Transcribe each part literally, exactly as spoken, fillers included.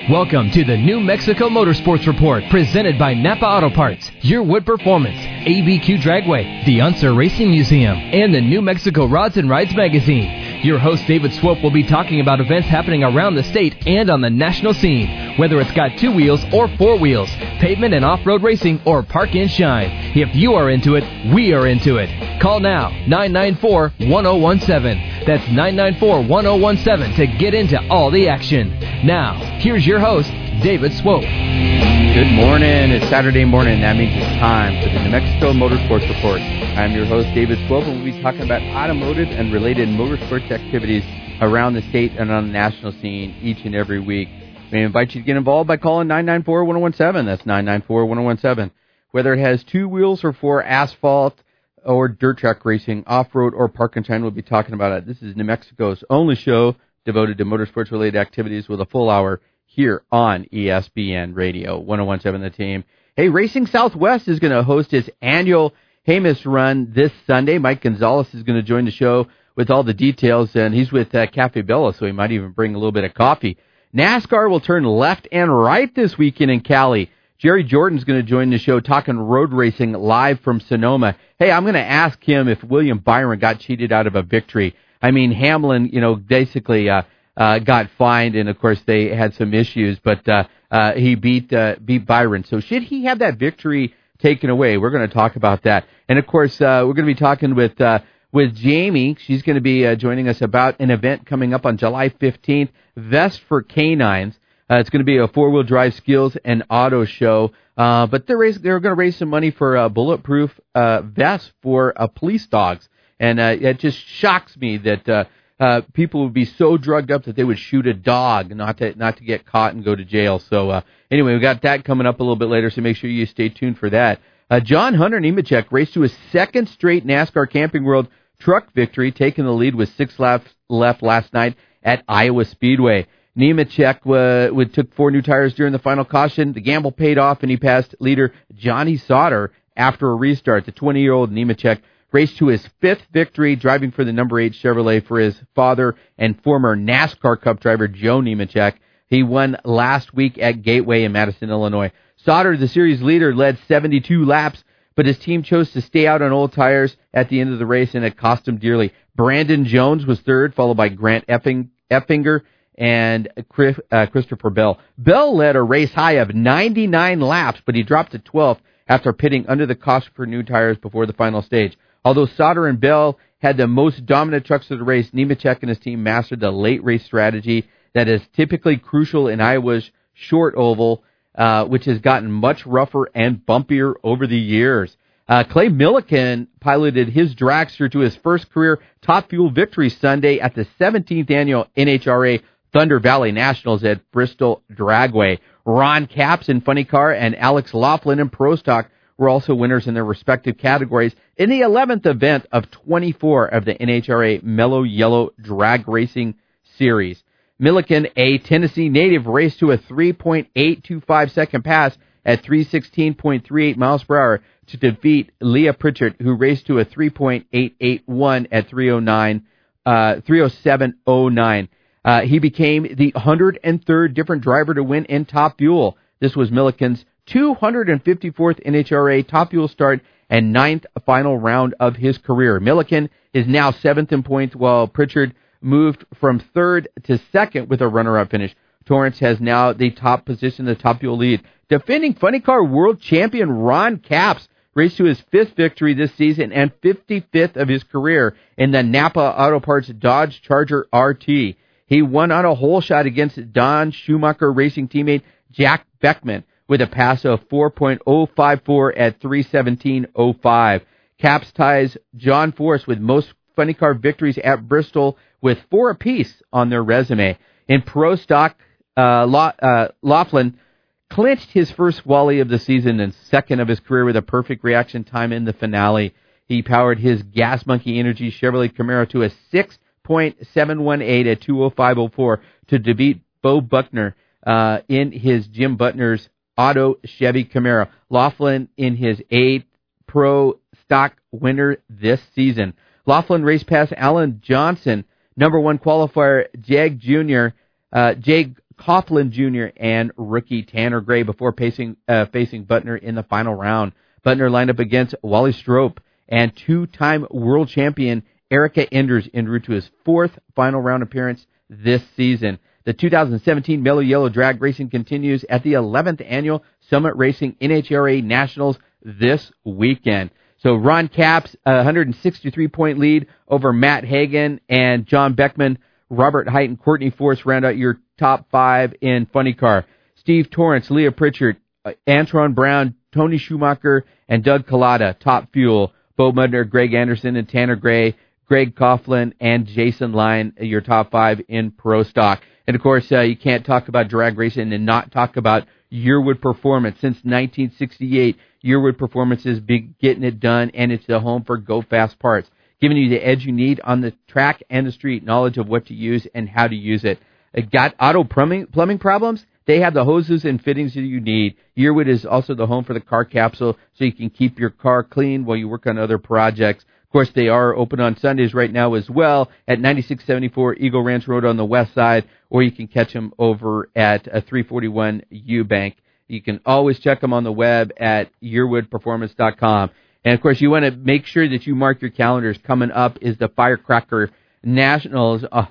Welcome to the New Mexico Motorsports Report, presented by Napa Auto Parts, Your Wood Performance, A B Q Dragway, the Unser Racing Museum, and the New Mexico Rods and Rides magazine. Your host, David Swope, will be talking about events happening around the state and on the national scene, whether it's got two wheels or four wheels, pavement and off-road racing, or park and shine. If you are into it, we are into it. Call now, nine nine four, one oh one seven. That's nine nine four, one oh one seven to get into all the action. Now, here's your host, David Swope. Good morning. It's Saturday morning. That means it's time for the New Mexico Motorsports Report. I'm your host, David Swope, and we'll be talking about automotive and related motorsports activities around the state and on the national scene each and every week. We invite you to get involved by calling nine nine four, one oh one seven. That's nine nine four, one oh one seven. Whether it has two wheels or four, asphalt or dirt track racing, off-road or park and shine, we'll be talking about it. This is New Mexico's only show devoted to motorsports-related activities with a full hour here on E S P N Radio, one oh one seven The Team. Hey, Racing Southwest is going to host its annual Jemez Run this Sunday. Mike Gonzalez is going to join the show with all the details, and he's with uh, Cafe Bella, so he might even bring a little bit of coffee. NASCAR will turn left and right this weekend in Cali. Jerry Jordan's going to join the show talking road racing live from Sonoma. Hey, I'm going to ask him if William Byron got cheated out of a victory. I mean, Hamlin, you know, basically uh, uh, got fined, and of course they had some issues, but uh, uh, he beat uh, beat Byron. So should he have that victory taken away? We're going to talk about that. And of course, uh, we're going to be talking with uh, with Jamie. She's going to be uh, joining us about an event coming up on July fifteenth, Vest for Canines. Uh, it's going to be a four-wheel drive skills and auto show, uh, but they're, raise, they're going to raise some money for uh, bulletproof uh, vests for uh, police dogs. And uh, it just shocks me that uh, uh, people would be so drugged up that they would shoot a dog not to not to get caught and go to jail. So uh, anyway, we got that coming up a little bit later, so make sure you stay tuned for that. Uh, John Hunter Nemechek raced to his second straight NASCAR Camping World truck victory, taking the lead with six laps left last night at Iowa Speedway. Nemechek uh, would, took four new tires during the final caution. The gamble paid off, and he passed leader Johnny Sauter after a restart. The twenty-year-old Nemechek raced to his fifth victory, driving for the number eight Chevrolet for his father and former NASCAR Cup driver Joe Nemechek. He won last week at Gateway in Madison, Illinois. Sauter, the series leader, led seventy-two laps, but his team chose to stay out on old tires at the end of the race, and it cost him dearly. Brandon Jones was third, followed by Grant Effing, Effinger and Chris, uh, Christopher Bell. Bell led a race high of ninety-nine laps, but he dropped to twelfth after pitting under the caution for new tires before the final stage. Although Sauter and Bell had the most dominant trucks of the race, Nemechek and his team mastered the late race strategy that is typically crucial in Iowa's short oval, uh, which has gotten much rougher and bumpier over the years. Uh, Clay Millican piloted his dragster to his first career Top Fuel victory Sunday at the seventeenth annual N H R A Thunder Valley Nationals at Bristol Dragway. Ron Capps in Funny Car and Alex Laughlin in Pro Stock were also winners in their respective categories in the eleventh event of twenty-four of the N H R A Mellow Yellow Drag Racing Series. Millican, a Tennessee native, raced to a three point eight two five second pass at three sixteen point three eight miles per hour to defeat Leah Pritchard, who raced to a three point eight eight one at three oh nine, uh, three oh seven oh nine. Uh, he became the one hundred third different driver to win in Top Fuel. This was Millican's two hundred fifty-fourth N H R A Top Fuel start and ninth final round of his career. Millican is now seventh in points, while Pritchard moved from third to second with a runner-up finish. Torrance has now the top position, the Top Fuel lead. Defending Funny Car World Champion Ron Capps raced to his fifth victory this season and fifty-fifth of his career in the Napa Auto Parts Dodge Charger R T. He won on a hole shot against Don Schumacher Racing teammate Jack Beckman with a pass of four point oh five four at three seventeen oh five. Capps ties John Force with most Funny Car victories at Bristol with four apiece on their resume. In Pro Stock, uh, La- uh, Laughlin clinched his first Wally of the season and second of his career with a perfect reaction time in the finale. He powered his Gas Monkey Energy Chevrolet Camaro to a six point seven one eight at two oh five oh four to defeat Bo Buckner uh, in his Jim Butner's Auto Chevy Camaro. Laughlin in his eighth Pro Stock winner this season. Laughlin raced past Alan Johnson, number one qualifier Jag Junior Uh, Jag Coughlin Junior and rookie Tanner Gray before facing, uh, facing Butner in the final round. Butner lined up against Wally Strope and two-time world champion Erica Enders en route to his fourth final round appearance this season. The two thousand seventeen Mellow Yellow Drag Racing continues at the eleventh Annual Summit Racing N H R A Nationals this weekend. So Ron Capps, a one hundred sixty-three point lead over Matt Hagan and John Beckman. Robert Height and Courtney Force round out your top five in Funny Car. Steve Torrance, Leah Pritchard, uh, Antron Brown, Tony Schumacher, and Doug Collada, top fuel. Bo Mudner, Greg Anderson, and Tanner Gray, Greg Coughlin, and Jason Lyon, your top five in Pro Stock. And, of course, uh, you can't talk about drag racing and not talk about Yearwood Performance. Since nineteen sixty-eight, Yearwood Performance has been getting it done, and it's the home for Go Fast parts, giving you the edge you need on the track and the street, knowledge of what to use and how to use it. it got auto plumbing, plumbing problems? They have the hoses and fittings that you need. Yearwood is also the home for the car capsule, so you can keep your car clean while you work on other projects. Of course, they are open on Sundays right now as well at ninety-six seventy-four Eagle Ranch Road on the west side, or you can catch them over at uh, three forty-one Eubank. You can always check them on the web at yearwood performance dot com. And, of course, you want to make sure that you mark your calendars. Coming up is the Firecracker Nationals uh,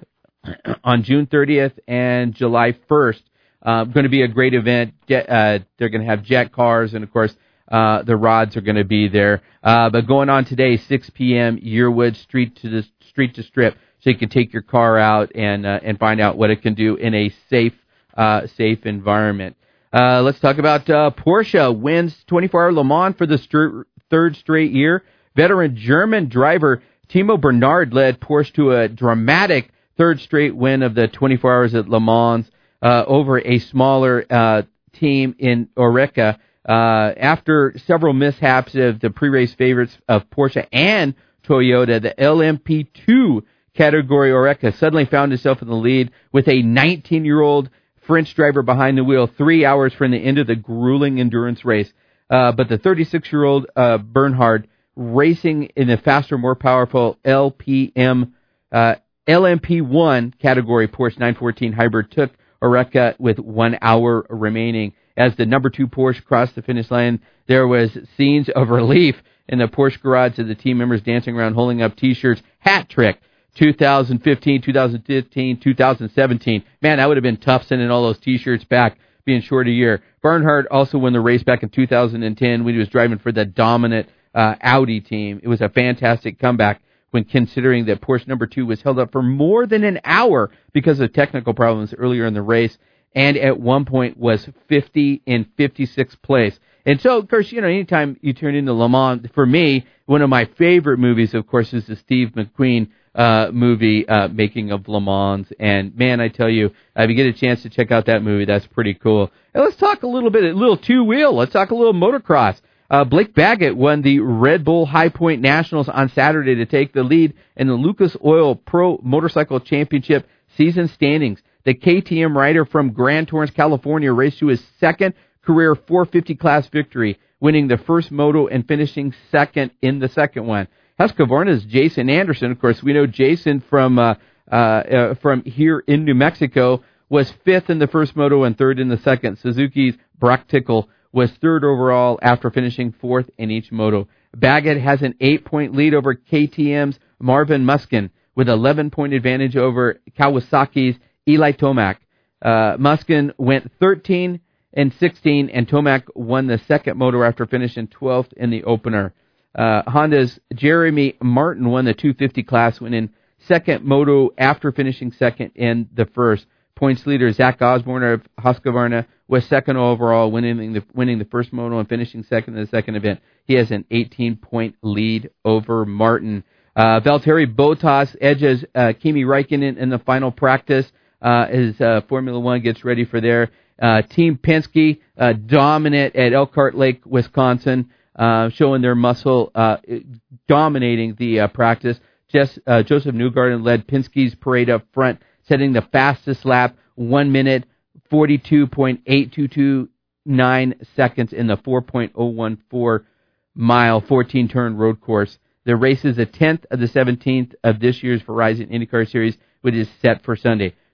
on June thirtieth and July first. Uh, going to be a great event. Jet, uh, they're going to have jet cars, and, of course, uh, the rods are going to be there. Uh, but going on today, six p.m., Yearwood, street to the street to strip, so you can take your car out and uh, and find out what it can do in a safe uh, safe environment. Uh, let's talk about uh, Porsche wins twenty-four hour Le Mans for the st- third straight year. Veteran German driver Timo Bernard led Porsche to a dramatic third straight win of the twenty-four hours at Le Mans uh, over a smaller uh, team in Oreca. Uh, after several mishaps of the pre-race favorites of Porsche and Toyota, the L M P two category Oreca suddenly found itself in the lead with a nineteen-year-old French driver behind the wheel three hours from the end of the grueling endurance race. Uh, but the thirty-six-year-old uh, Bernhard, racing in the faster, more powerful L P M, uh, L M P one category Porsche nine fourteen hybrid, took Oreca with one hour remaining. As the number two Porsche crossed the finish line, there was scenes of relief in the Porsche garage of the team members dancing around holding up T-shirts. Hat trick, twenty fifteen, twenty fifteen, twenty seventeen. Man, that would have been tough sending all those T-shirts back, being short a year. Bernhard also won the race back in two thousand ten when he was driving for the dominant uh, Audi team. It was a fantastic comeback when considering that Porsche number two was held up for more than an hour because of technical problems earlier in the race, and at one point was fifty in fifty-sixth place. And so, of course, you know, anytime you turn into Le Mans, for me, one of my favorite movies, of course, is the Steve McQueen uh, movie, uh, Making of Le Mans. And, man, I tell you, if you get a chance to check out that movie, that's pretty cool. And let's talk a little bit, a little two-wheel. Let's talk a little motocross. Uh, Blake Baggett won the Red Bull High Point Nationals on Saturday to take the lead in the Lucas Oil Pro Motorcycle Championship season standings. The K T M rider from Grand Torrance, California, raced to his second career four fifty class victory, winning the first moto and finishing second in the second one. Husqvarna's Jason Anderson, of course, we know Jason from uh, uh, uh, from here in New Mexico, was fifth in the first moto and third in the second. Suzuki's Brock Tickle was third overall after finishing fourth in each moto. Baggett has an eight-point lead over K T M's Marvin Muskin, with eleven-point advantage over Kawasaki's Eli Tomac. Uh, Muskin went thirteen and sixteen, and Tomac won the second moto after finishing twelfth in the opener. Uh, Honda's Jeremy Martin won the two fifty class, winning second moto after finishing second in the first. Points leader Zach Osborne of Husqvarna was second overall, winning the winning the first moto and finishing second in the second event. He has an eighteen-point lead over Martin. Uh, Valtteri Bottas edges uh, Kimi Räikkönen in the final practice uh, as uh, Formula One gets ready for their uh, Team Penske uh, dominant at Elkhart Lake, Wisconsin, uh, showing their muscle, uh, dominating the uh, practice. Just, uh, Joseph Newgarden led Penske's parade up front, setting the fastest lap, one minute, forty-two point eight two two nine seconds in the four point oh one four mile, fourteen-turn road course. The race is the tenth of the seventeenth of this year's Verizon IndyCar Series, which is set for Sunday.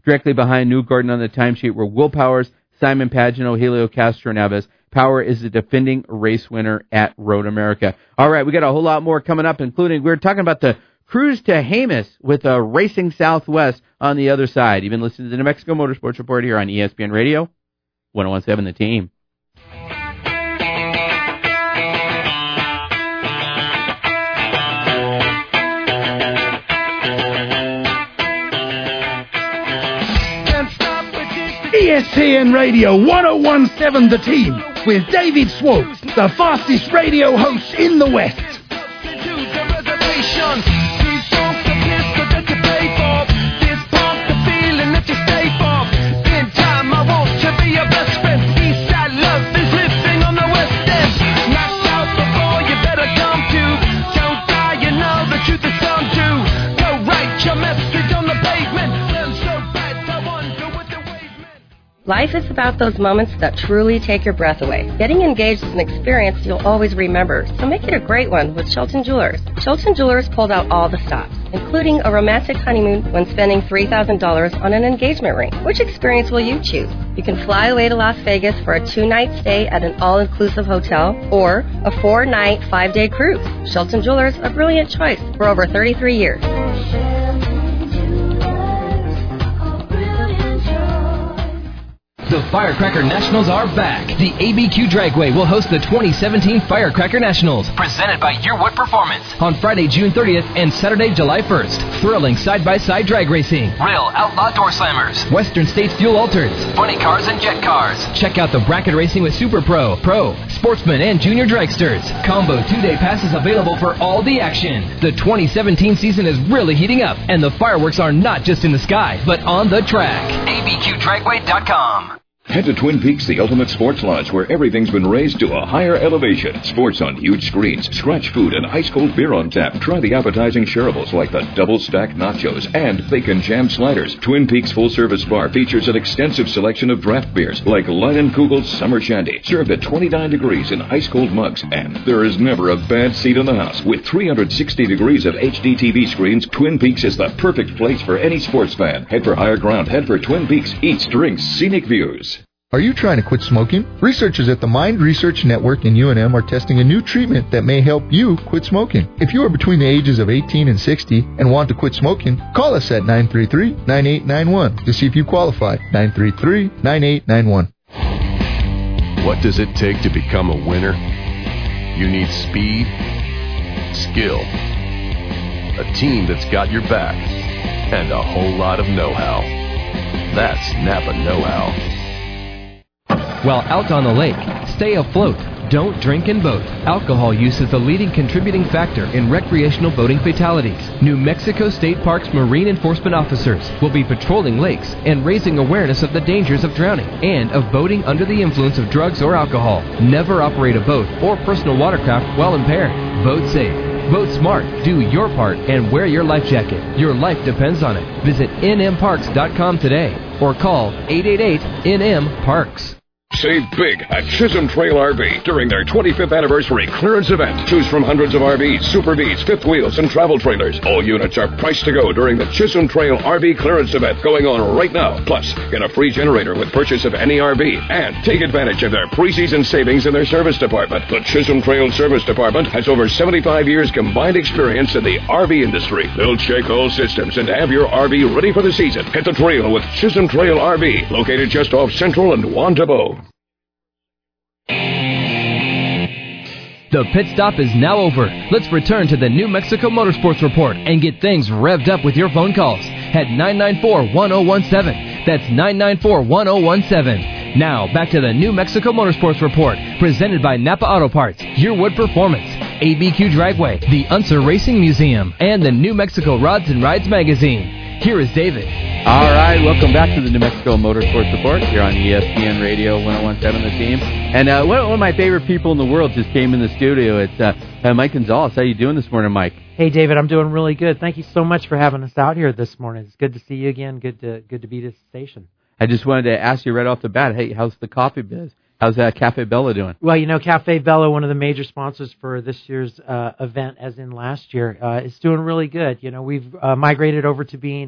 Directly behind Newgarden on the timesheet were Will Powers, Simon Pagenaud, Helio Castroneves. Power is the defending race winner at Road America. All right, we got a whole lot more coming up, including we're talking about the cruise to Jemez with uh, Racing Southwest on the other side. You've been listening to the New Mexico Motorsports Report here on E S P N Radio, one oh one point seven The Team. E S P N Radio one oh one point seven The Team with David Swope, the fastest radio host in the West. Life is about those moments that truly take your breath away. Getting engaged is an experience you'll always remember, so make it a great one with Shelton Jewelers. Shelton Jewelers pulled out all the stops, including a romantic honeymoon when spending three thousand dollars on an engagement ring. Which experience will you choose? You can fly away to Las Vegas for a two-night stay at an all-inclusive hotel or a four-night, five-day cruise. Shelton Jewelers, a brilliant choice for over thirty-three years. The Firecracker Nationals are back. The A B Q Dragway will host the twenty seventeen Firecracker Nationals, presented by Yearwood Performance, on Friday, June thirtieth and Saturday, July first. Thrilling side-by-side drag racing, real outlaw door slammers, Western States fuel altereds, funny cars and jet cars. Check out the bracket racing with Super Pro, Pro, Sportsman, and Junior Dragsters. Combo two-day passes available for all the action. The twenty seventeen season is really heating up, and the fireworks are not just in the sky, but on the track. A B Q Dragway dot com. Head to Twin Peaks, the ultimate sports lodge, where everything's been raised to a higher elevation. Sports on huge screens, scratch food, and ice-cold beer on tap. Try the appetizing shareables like the double-stack nachos and bacon jam sliders. Twin Peaks full-service bar features an extensive selection of draft beers like Leinenkugel's Summer Shandy, served at twenty-nine degrees in ice-cold mugs. And there is never a bad seat in the house. With three hundred sixty degrees of H D T V screens, Twin Peaks is the perfect place for any sports fan. Head for higher ground. Head for Twin Peaks. Eats, drinks, scenic views. Are you trying to quit smoking? Researchers at the Mind Research Network in U N M are testing a new treatment that may help you quit smoking. If you are between the ages of eighteen and sixty and want to quit smoking, call us at nine three three, nine eight nine one to see if you qualify. nine three three, nine eight nine one. What does it take to become a winner? You need speed, skill, a team that's got your back, and a whole lot of know-how. That's Napa know-how. While out on the lake, stay afloat. Don't drink and boat. Alcohol use is the leading contributing factor in recreational boating fatalities. New Mexico State Parks Marine Enforcement officers will be patrolling lakes and raising awareness of the dangers of drowning and of boating under the influence of drugs or alcohol. Never operate a boat or personal watercraft while impaired. Boat safe. Vote smart, do your part, and wear your life jacket. Your life depends on it. Visit N M parks dot com today or call eight eight eight N M parks. Save big at Chisholm Trail R V during their twenty-fifth anniversary clearance event. Choose from hundreds of R Vs, Super Vs, fifth wheels, and travel trailers. All units are priced to go during the Chisholm Trail R V clearance event going on right now. Plus, get a free generator with purchase of any R V. And take advantage of their preseason savings in their service department. The Chisholm Trail Service Department has over seventy-five years combined experience in the R V industry. They'll check all systems and have your R V ready for the season. Hit the trail with Chisholm Trail R V, located just off Central and Juan Tabo. The pit stop is now over. Let's return to the New Mexico Motorsports Report and get things revved up with your phone calls at nine nine four, one oh one seven. That's nine nine four, one oh one seven. Now, back to the New Mexico Motorsports Report, presented by Napa Auto Parts, Yearwood Performance, A B Q Dragway, the Unser Racing Museum, and the New Mexico Rods and Rides magazine. Here is David. All right, welcome back to the New Mexico Motorsports Report here on E S P N Radio one oh one seven The Team. And uh, one, one of my favorite people in the world just came in the studio. It's uh, uh, Mike Gonzalez. How you doing this morning, Mike? Hey, David, I'm doing really good. Thank you so much for having us out here this morning. It's good to see you again. Good to good to be at the station. I just wanted to ask you right off the bat, hey, how's the coffee biz? How's uh, Cafe Bella doing? Well, you know, Cafe Bella, one of the major sponsors for this year's uh, event, as in last year, uh, is doing really good. You know, we've uh, migrated over to being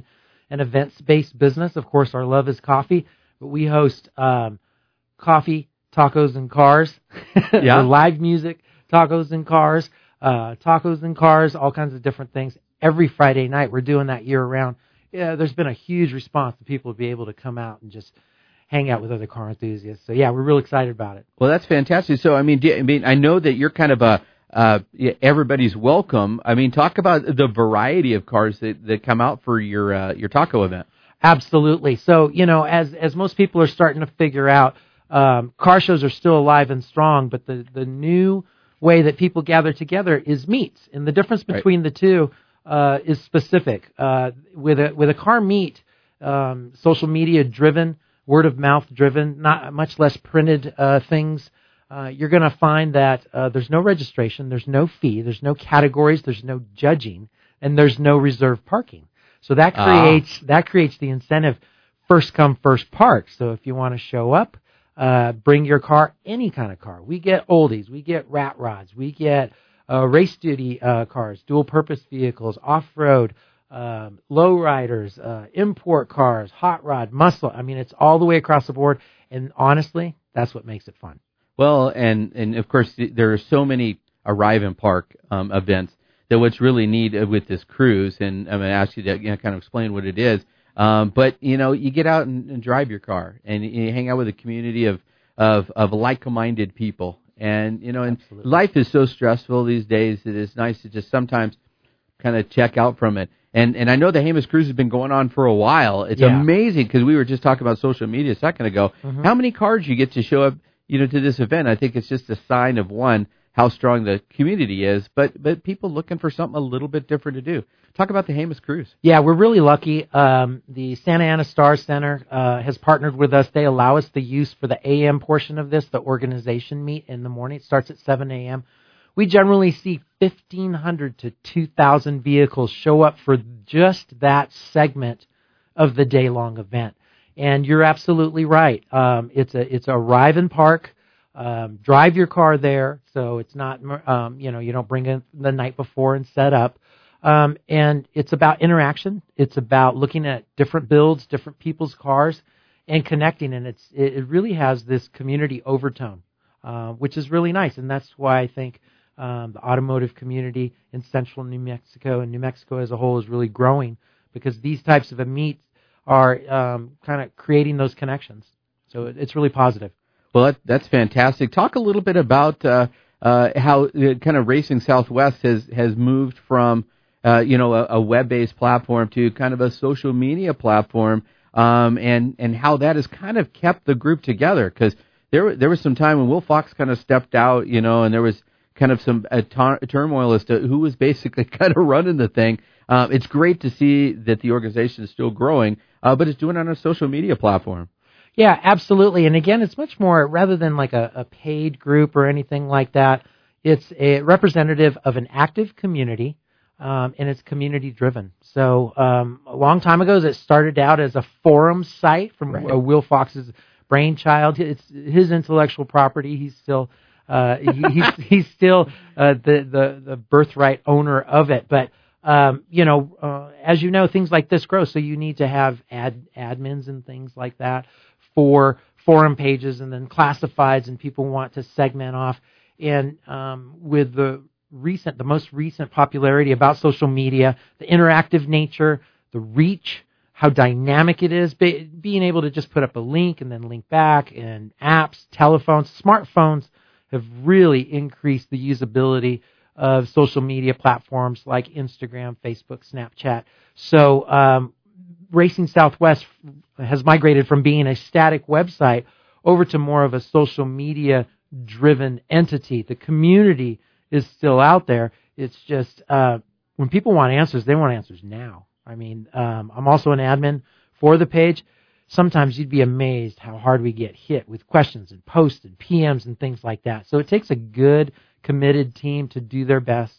an events-based business. Of course, our love is coffee, but we host um, coffee, tacos, and cars. Yeah. Live music, tacos and cars, uh, tacos and cars, all kinds of different things. Every Friday night, we're doing that year-round. Yeah, there's been a huge response to people to be able to come out and just hang out with other car enthusiasts. So, yeah, we're real excited about it. Well, that's fantastic. So, I mean, do, I mean, I know that you're kind of a uh, everybody's welcome. I mean, talk about the variety of cars that, that come out for your uh, your taco event. Absolutely. So, you know, as as most people are starting to figure out, um, car shows are still alive and strong, but the, the new way that people gather together is meets. And the difference between right. the two uh, is specific. Uh, with a with a car meet, um, social media driven, word of mouth driven, not much less printed uh, things. Uh, you're going to find that uh, there's no registration, there's no fee, there's no categories, there's no judging, and there's no reserved parking. So that creates ah. that creates the incentive, first come, first park. So if you want to show up, uh, bring your car, any kind of car. We get oldies, we get rat rods, we get uh, race duty uh, cars, dual purpose vehicles, off road. Um, low riders, uh, import cars, hot rod, muscle. I mean, it's all the way across the board. And honestly, that's what makes it fun. Well, and, and of course, there are so many Arrive and Park um, events that what's really neat with this cruise, and I'm going to ask you to you know, kind of explain what it is. Um, but, you know, you get out and, and drive your car, and you hang out with a community of, of, of like-minded people. And, you know, and Absolutely. Life is so stressful these days that it's nice to just sometimes kind of check out from it. And and I know the Hamas Cruise has been going on for a while. It's yeah. amazing because we were just talking about social media a second ago. Mm-hmm. How many cars you get to show up, you know, to this event? I think it's just a sign of, one, how strong the community is, but but people looking for something a little bit different to do. Talk about the Hamas Cruise. Yeah, we're really lucky. Um, the Santa Ana Star Center uh, has partnered with us. They allow us the use for the A M portion of this, the organization meet in the morning. It starts at seven a.m. We generally see fifteen hundred to two thousand vehicles show up for just that segment of the day-long event. And you're absolutely right. Um, it's a it's a arrive and park. Um, drive your car there, so it's not um, you know you don't bring it the night before and set up. Um, and it's about interaction. It's about looking at different builds, different people's cars, and connecting. And it's it, it really has this community overtone, uh, which is really nice. And that's why I think. Um, the automotive community in central New Mexico and New Mexico as a whole is really growing because these types of meets are um, kind of creating those connections. So it, it's really positive. Well, that, that's fantastic. Talk a little bit about uh, uh, how uh, kind of Racing Southwest has, has moved from uh, you know a, a web-based platform to kind of a social media platform, um, and and how that has kind of kept the group together because there there was some time when Will Fox kind of stepped out, you know, and there was kind of some uh, tar- turmoil as to who was basically kind of running the thing. Uh, it's great to see that the organization is still growing, uh, but it's doing it on a social media platform. Yeah, absolutely. And again, it's much more, rather than like a, a paid group or anything like that, it's a representative of an active community, um, and it's community driven. So um, a long time ago, it started out as a forum site from right. uh, Will Fox's brainchild. It's his intellectual property. He's still... Uh, he, he's, he's still uh, the, the, the birthright owner of it. But, um, you know, uh, as you know, things like this grow. So you need to have ad, admins and things like that for forum pages and then classifieds, and people want to segment off. And um, with the recent, the most recent popularity about social media, the interactive nature, the reach, how dynamic it is, be, being able to just put up a link and then link back, and apps, telephones, smartphones, have really increased the usability of social media platforms like Instagram, Facebook, Snapchat. So um, Racing Southwest has migrated from being a static website over to more of a social media-driven entity. The community is still out there. It's just uh, when people want answers, they want answers now. I mean, um, I'm also an admin for the page. Sometimes you'd be amazed how hard we get hit with questions and posts and P Ms and things like that. So it takes a good, committed team to do their best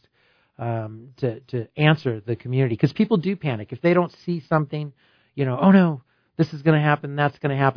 um, to, to answer the community. Because people do panic. If they don't see something, you know, oh no, this is going to happen, that's going to happen.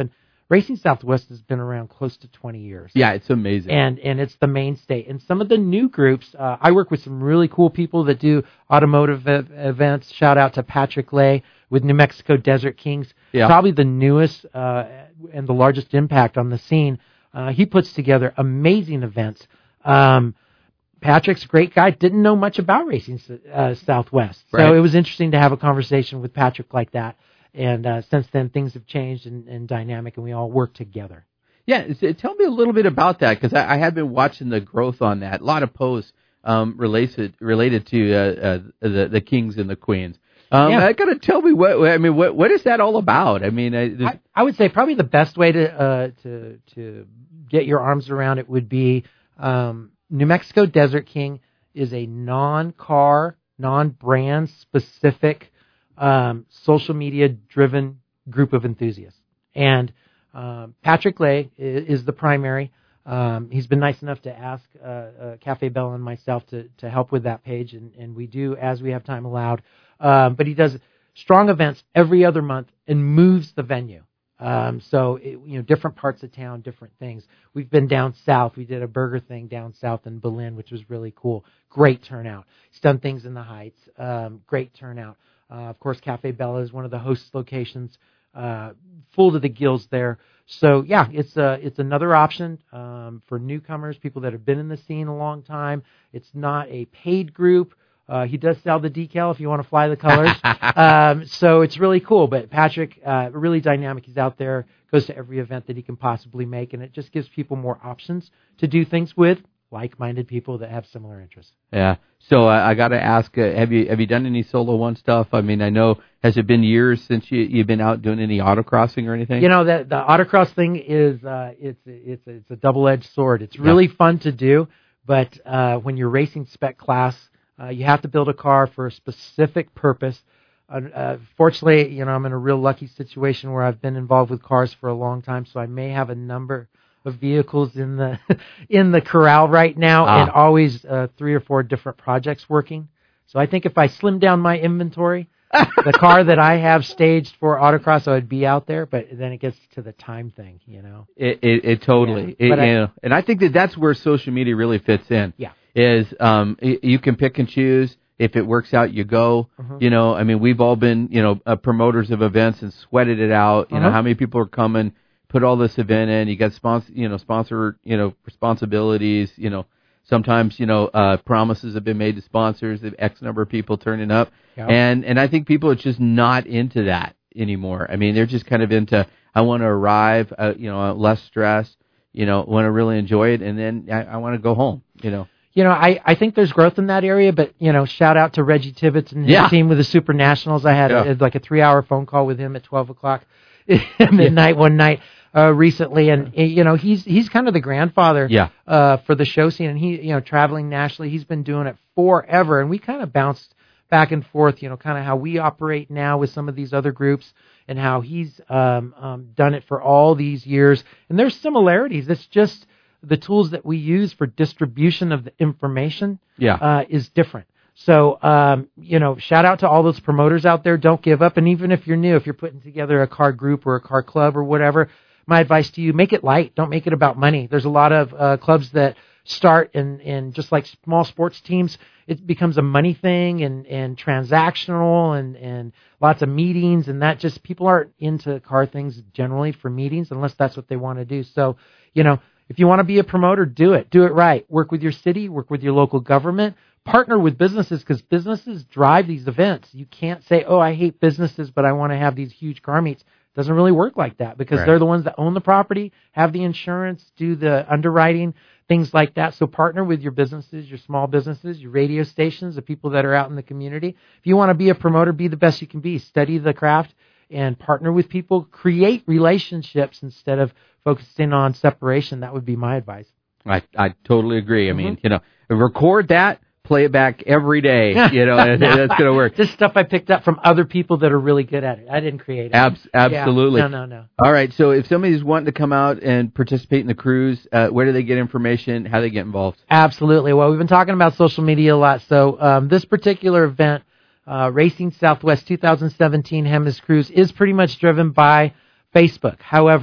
Racing Southwest has been around close to twenty years. Yeah, it's amazing. And and it's the mainstay. And some of the new groups, uh, I work with some really cool people that do automotive ev- events. Shout out to Patrick Lay with New Mexico Desert Kings. Yeah. Probably the newest uh, and the largest impact on the scene. Uh, he puts together amazing events. Um, Patrick's a great guy. Didn't know much about Racing uh, Southwest. So Right. it was interesting to have a conversation with Patrick like that. And uh, since then, things have changed and, and dynamic, and we all work together. Yeah, so tell me a little bit about that, because I, I have been watching the growth on that. A lot of posts um, related related to uh, uh, the the kings and the queens. Um, Yeah. I gotta tell me what I mean. What what is that all about? I mean, I, I, I would say probably the best way to uh, to to get your arms around it would be um, New Mexico Desert King is a non-car, non-brand specific, um, social media driven group of enthusiasts. And um, Patrick Lay is, is the primary. Um, he's been nice enough to ask uh, uh, Cafe Bella and myself to, to help with that page, and, and we do as we have time allowed. Um, but he does strong events every other month and moves the venue. Um, so, it, you know, different parts of town, different things. We've been down south. We did a burger thing down south in Berlin, which was really cool. Great turnout. He's done things in the Heights. Um, great turnout. Uh, of course, Cafe Bella is one of the host locations, uh, full to the gills there. So, yeah, it's a, it's another option um, for newcomers, people that have been in the scene a long time. It's not a paid group. Uh, he does sell the decal if you want to fly the colors. um, so it's really cool. But Patrick, uh, really dynamic. He's out there, goes to every event that he can possibly make, and it just gives people more options to do things with like-minded people that have similar interests. Yeah. So uh, I got to ask, uh, have you have you done any Solo One stuff? I mean, I know, has it been years since you you've been out doing any autocrossing or anything? You know, that the autocross thing is uh, it's it's it's a double-edged sword. It's really Yeah. fun to do, but uh, when you're racing spec class, uh, you have to build a car for a specific purpose. Uh, uh, fortunately, you know, I'm in a real lucky situation where I've been involved with cars for a long time, so I may have a number of vehicles in the in the corral right now, Ah. and always uh, three or four different projects working. So I think if I slim down my inventory, the car that I have staged for autocross, I would be out there. But then it gets to the time thing, you know. It it, it totally. Yeah, It, but I- you know, and I think that that's where social media really fits in. Yeah. Is um y- you can pick and choose. If it works out, you go. Mhm. You know, I mean, we've all been, you know, uh, promoters of events and sweated it out. You know, Uh-huh. how many people are coming, put all this event in. You got sponsor, you know, sponsor, you know, responsibilities. You know, sometimes, you know, uh, promises have been made to sponsors. Of X number of people turning up, Yeah. and and I think people are just not into that anymore. I mean, they're just kind of into, I want to arrive, uh, you know, less stress. You know, want to really enjoy it, and then I, I want to go home. You know. You know, I, I think there's growth in that area, but, you know, shout out to Reggie Tibbetts and his Yeah. team with the Super Nationals. I had Yeah. a, like a three-hour phone call with him at twelve o'clock at midnight one night uh, recently, and, uh, you know, he's he's kind of the grandfather Yeah. uh, for the show scene, and he, you know, traveling nationally, he's been doing it forever, and we kind of bounced back and forth, you know, kind of how we operate now with some of these other groups and how he's um, um, done it for all these years, and there's similarities. It's just the tools that we use for distribution of the information Yeah. uh, is different. So, um, you know, shout out to all those promoters out there. Don't give up. And even if you're new, if you're putting together a car group or a car club or whatever, my advice to you, make it light. Don't make it about money. There's a lot of uh, clubs that start and, and just like small sports teams, it becomes a money thing and, and transactional and, and lots of meetings. And that just, people aren't into car things generally for meetings unless that's what they want to do. So, you know, if you want to be a promoter, do it. Do it right. Work with your city. Work with your local government. Partner with businesses because businesses drive these events. You can't say, oh, I hate businesses, but I want to have these huge car meets. It doesn't really work like that because Right. they're the ones that own the property, have the insurance, do the underwriting, things like that. So partner with your businesses, your small businesses, your radio stations, the people that are out in the community. If you want to be a promoter, be the best you can be. Study the craft and partner with people. Create relationships instead of focusing on separation. That would be my advice. I I totally agree. I Mm-hmm. mean, you know, record that, play it back every day. You know, and that's going to work. Just stuff I picked up from other people that are really good at it. I didn't create it. Abs- absolutely. Yeah. No, no, no. All right. So if somebody's wanting to come out and participate in the cruise, uh, where do they get information? How do they get involved? Absolutely. Well, we've been talking about social media a lot. So um, this particular event, uh, Racing Southwest twenty seventeen Hemis Cruise, is pretty much driven by Facebook. However,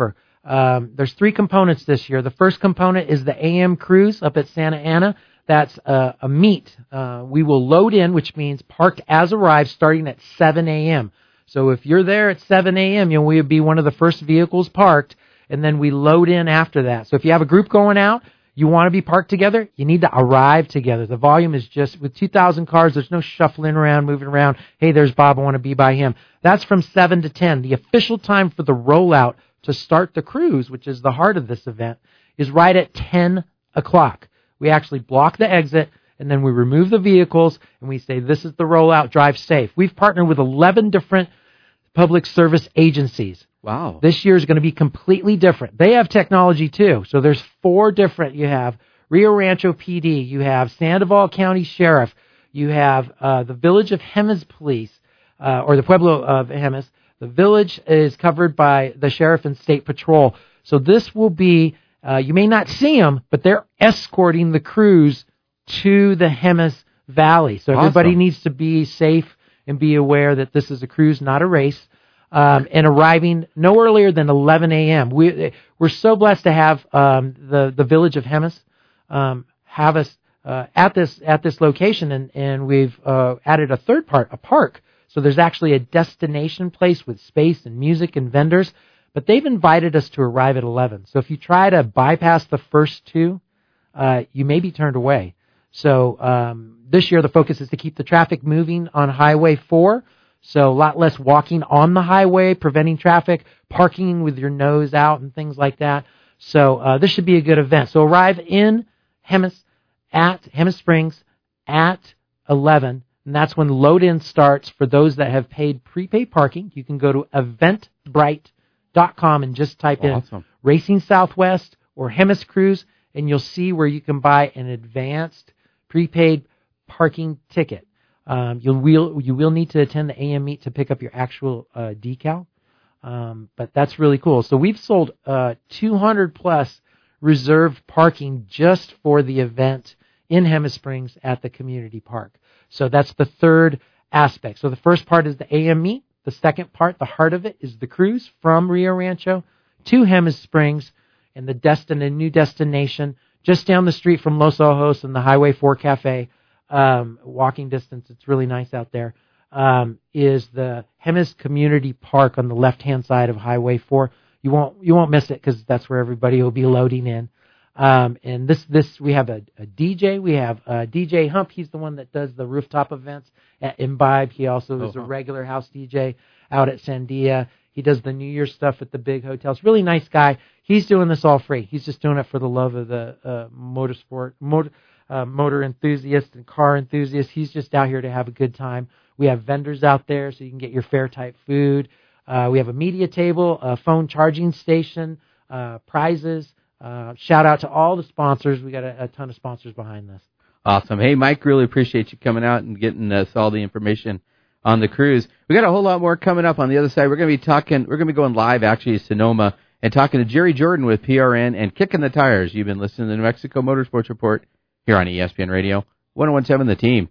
Um, there's three components this year. The first component is the A M cruise up at Santa Ana. That's uh, a meet. Uh, we will load in, which means parked as arrived, starting at seven a.m. So if you're there at seven a.m., you know, we would be one of the first vehicles parked, and then we load in after that. So if you have a group going out, you want to be parked together, you need to arrive together. The volume is just, with two thousand cars, there's no shuffling around, moving around. Hey, there's Bob, I want to be by him. That's from seven to ten. The official time for the rollout to start the cruise, which is the heart of this event, is right at ten o'clock. We actually block the exit, and then we remove the vehicles, and we say, this is the rollout, drive safe. We've partnered with eleven different public service agencies. Wow. This year is going to be completely different. They have technology, too. So there's four different. You have Rio Rancho P D. You have Sandoval County Sheriff. You have uh, the Village of Jemez Police, uh, or the Pueblo of Jemez. The village is covered by the Sheriff and State Patrol. So this will be... Uh, you may not see them, but they're escorting the cruise to the Jemez Valley. So everybody Awesome. needs to be safe and be aware that this is a cruise, not a race, um, and arriving no earlier than eleven a.m. We, we're so blessed to have um, the, the village of Jemez um, have us uh, at this at this location, and, and we've uh, added a third part, a park. So there's actually a destination place with space and music and vendors. But they've invited us to arrive at eleven. So if you try to bypass the first two, uh, you may be turned away. So um, this year the focus is to keep the traffic moving on Highway four. So a lot less walking on the highway, preventing traffic, parking with your nose out and things like that. So uh, this should be a good event. So arrive in Jemez at Jemez Springs at eleven. And that's when load-in starts for those that have paid prepaid parking. You can go to Eventbrite dot com and just type Awesome. in Racing Southwest or Jemez Cruise, and you'll see where you can buy an advanced prepaid parking ticket. Um, you'll will you will need to attend the A M meet to pick up your actual uh, decal, um, but that's really cool. So we've sold uh, two hundred plus reserved parking just for the event in Jemez Springs at the community park. So that's the third aspect. So the first part is the A M meet. The second part, the heart of it, is the cruise from Rio Rancho to Jemez Springs, and the destin- a new destination just down the street from Los Ojos and the Highway four Cafe, um, walking distance. It's really nice out there. Um, is the Jemez Community Park on the left-hand side of Highway four. You won't you won't miss it because that's where everybody will be loading in. Um, and this this we have a, a D J. We have uh, D J Hump. He's the one that does the rooftop events at Imbibe. He also is oh, a huh. regular house D J out at Sandia. He does the New Year's stuff at the big hotels. Really nice guy. He's doing this all free. He's just doing it for the love of the uh, motorsport, motor, uh, motor enthusiast and car enthusiast. He's just out here to have a good time. We have vendors out there so you can get your fair type food. Uh, we have a media table, a phone charging station, uh, prizes. Uh, shout out to all the sponsors. We got a, a ton of sponsors behind this. Awesome. Hey, Mike, really appreciate you coming out and getting us all the information on the cruise. We got a whole lot more coming up on the other side. We're going to be talking, we're going to be going live actually to Sonoma and talking to Jerry Jordan with P R N and Kicking the Tires. You've been listening to the New Mexico Motorsports Report here on E S P N Radio, one oh one point seven The Team.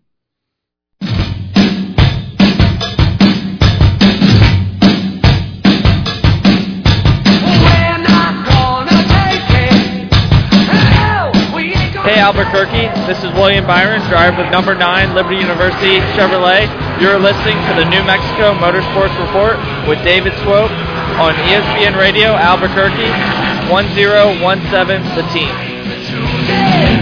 Hey Albuquerque, this is William Byron, driver with number nine Liberty University Chevrolet. You're listening to the New Mexico Motorsports Report with David Swope on E S P N Radio Albuquerque, one oh one point seven The Team.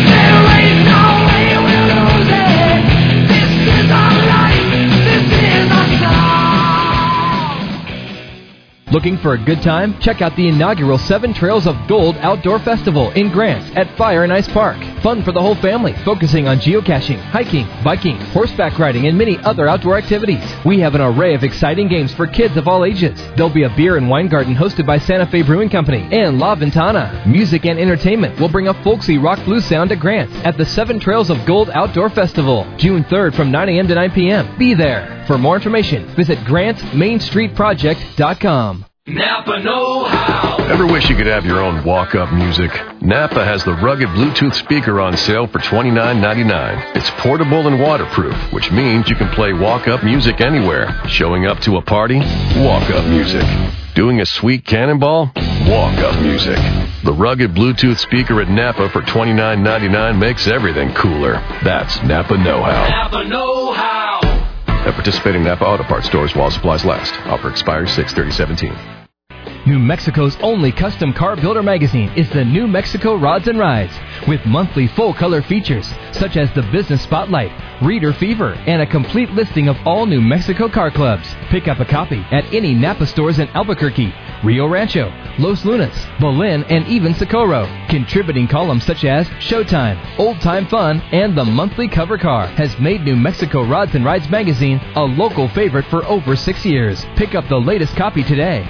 Looking for a good time? Check out the inaugural Seven Trails of Gold Outdoor Festival in Grants at Fire and Ice Park. Fun for the whole family, focusing on geocaching, hiking, biking, horseback riding, and many other outdoor activities. We have an array of exciting games for kids of all ages. There'll be a beer and wine garden hosted by Santa Fe Brewing Company and La Ventana. Music and entertainment will bring a folksy rock blues sound to Grants at the Seven Trails of Gold Outdoor Festival, June third from nine a.m. to nine p.m. Be there. For more information, visit grants main street project dot com. Napa know-how. Ever wish you could have your own walk-up music? Napa has the rugged Bluetooth speaker on sale for twenty-nine ninety-nine. It's portable and waterproof, which means you can play walk-up music anywhere. Showing up to a party? Walk-up music. Doing a sweet cannonball? walk-up music. The rugged Bluetooth speaker at Napa for twenty-nine ninety-nine makes everything cooler. That's Napa Know-How. Napa Know-How. At participating Napa Auto Parts stores while supplies last. Offer expires six thirty seventeen. New Mexico's only custom car builder magazine is the New Mexico Rods and Rides, with monthly full-color features such as the Business Spotlight, Reader Fever, and a complete listing of all New Mexico car clubs. Pick up a copy at any Napa stores in Albuquerque, Rio Rancho, Los Lunas, Belen, and even Socorro. Contributing columns such as Showtime, Old Time Fun, and the monthly cover car has made New Mexico Rods and Rides magazine a local favorite for over six years. Pick up the latest copy today.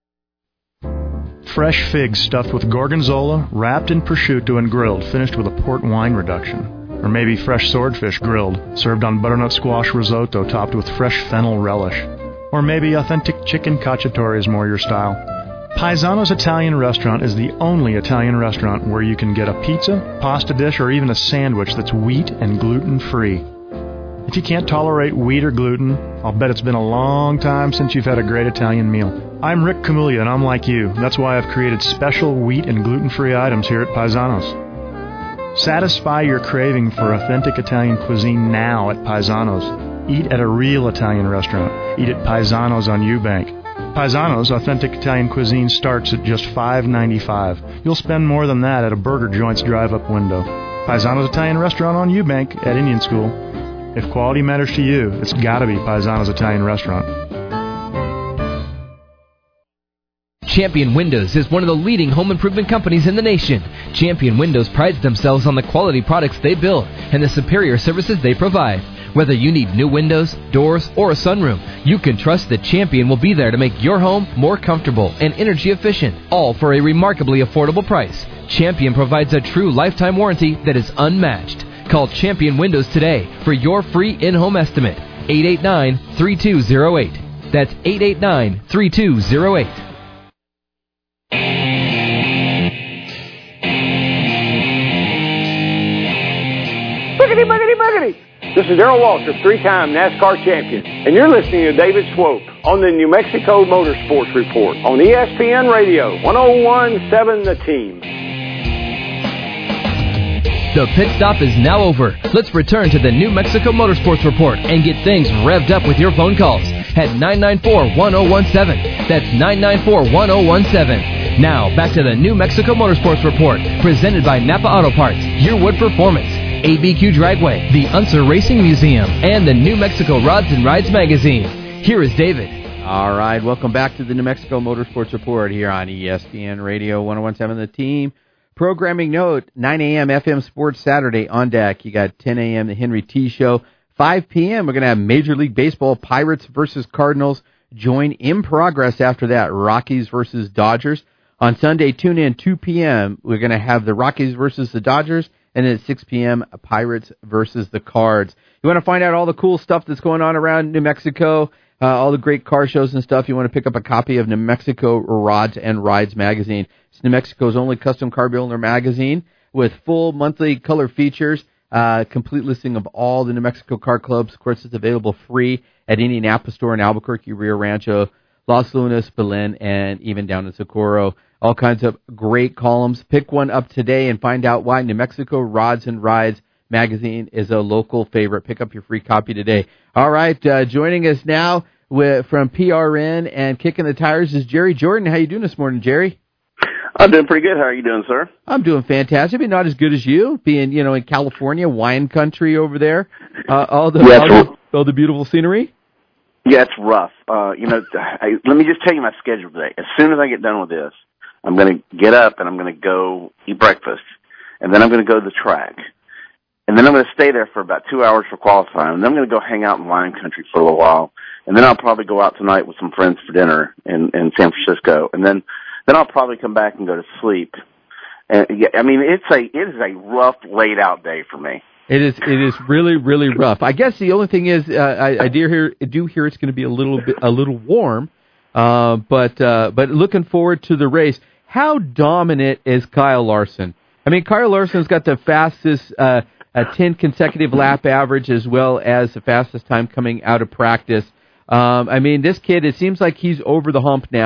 Fresh figs stuffed with gorgonzola, wrapped in prosciutto and grilled, finished with a port wine reduction. Or maybe fresh swordfish grilled, served on butternut squash risotto topped with fresh fennel relish. Or maybe authentic chicken cacciatore is more your style. Paisano's Italian Restaurant is the only Italian restaurant where you can get a pizza, pasta dish, or even a sandwich that's wheat and gluten-free. If you can't tolerate wheat or gluten, I'll bet it's been a long time since you've had a great Italian meal. I'm Rick Camuglia, and I'm like you. That's why I've created special wheat and gluten-free items here at Paisano's. Satisfy your craving for authentic Italian cuisine now at Paisano's. Eat at a real Italian restaurant. Eat at Paisano's on Eubank. Paisano's authentic Italian cuisine starts at just five ninety-five. You'll spend more than that at a Burger Joint's drive-up window. Paisano's Italian Restaurant on Eubank at Indian School. If quality matters to you, it's gotta be Paisano's Italian Restaurant. Champion Windows is one of the leading home improvement companies in the nation. Champion Windows prides themselves on the quality products they build and the superior services they provide. Whether you need new windows, doors, or a sunroom, you can trust that Champion will be there to make your home more comfortable and energy efficient, all for a remarkably affordable price. Champion provides a true lifetime warranty that is unmatched. Call Champion Windows today for your free in-home estimate. eight eight nine, three two zero eight. That's eight eight nine, three two zero eight. Boogity, boogity, boogity. This is Darrell Waltrip, three-time NASCAR champion, and you're listening to David Swope on the New Mexico Motorsports Report on E S P N Radio, one oh one point seven The Team. The pit stop is now over. Let's return to the New Mexico Motorsports Report and get things revved up with your phone calls at nine nine four, one oh one seven. That's nine nine four, one oh one seven. Now, back to the New Mexico Motorsports Report, presented by Napa Auto Parts, Yearwood Performance, A B Q Dragway, the Unser Racing Museum, and the New Mexico Rods and Rides magazine. Here is David. All right, welcome back to the New Mexico Motorsports Report here on E S P N Radio one oh one point seven The Team. Programming note, nine a.m. F M Sports Saturday on deck. You got ten a.m. the Henry T Show. five p.m. we're going to have Major League Baseball, Pirates versus Cardinals. Join in progress after that, Rockies versus Dodgers. On Sunday, tune in two p.m. We're going to have the Rockies versus the Dodgers. And then at six p.m., Pirates versus the Cards. You want to find out all the cool stuff that's going on around New Mexico, uh, all the great car shows and stuff, you want to pick up a copy of New Mexico Rods and Rides magazine. It's New Mexico's only custom car builder magazine with full monthly color features, uh, complete listing of all the New Mexico car clubs. Of course, it's available free at Indianapolis store in Albuquerque, Rio Rancho, Los Lunas, Belen, and even down in Socorro. All kinds of great columns. Pick one up today and find out why New Mexico Rods and Rides magazine is a local favorite. Pick up your free copy today. All right, uh, joining us now with, from P R N and Kicking the Tires is Jerry Jordan. How you doing this morning, Jerry? I'm doing pretty good. How are you doing, sir? I'm doing fantastic, but not as good as you, being, you know, in California, wine country over there. Uh, all the yeah, all the, all the beautiful scenery. Yeah, it's rough. Uh, you know, I, let me just tell you my schedule today. As soon as I get done with this, I'm going to get up and I'm going to go eat breakfast, and then I'm going to go to the track, and then I'm going to stay there for about two hours for qualifying, and then I'm going to go hang out in wine country for a little while, and then I'll probably go out tonight with some friends for dinner in, in San Francisco, and then then I'll probably come back and go to sleep. And yeah, I mean, it's a it is a rough, laid out day for me. It is it is really really rough. I guess the only thing is uh, I, I do hear I do hear it's going to be a little bit a little warm, uh, but uh, but looking forward to the race. How dominant is Kyle Larson? I mean, Kyle Larson's got the fastest uh, a ten consecutive lap average as well as the fastest time coming out of practice. Um, I mean, this kid, it seems like he's over the hump now.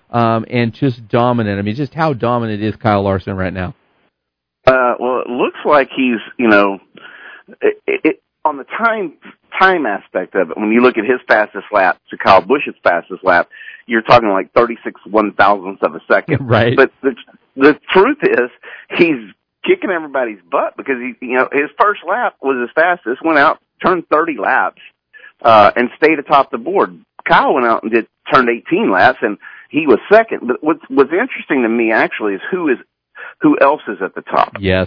um, and just dominant. I mean, just how dominant is Kyle Larson right now? Uh, well, it looks like he's, you know, it, it, on the time time aspect of it, when you look at his fastest lap to Kyle Busch's fastest lap, you're talking like thirty-six one thousandths of a second. Right. But the, the truth is, he's kicking everybody's butt because, he, you know, his first lap was his fastest, went out, turned thirty laps, uh, and stayed atop the board. Kyle went out and did turned eighteen laps, and he was second. But what's, what's interesting to me, actually, is who is who else is at the top. Yes.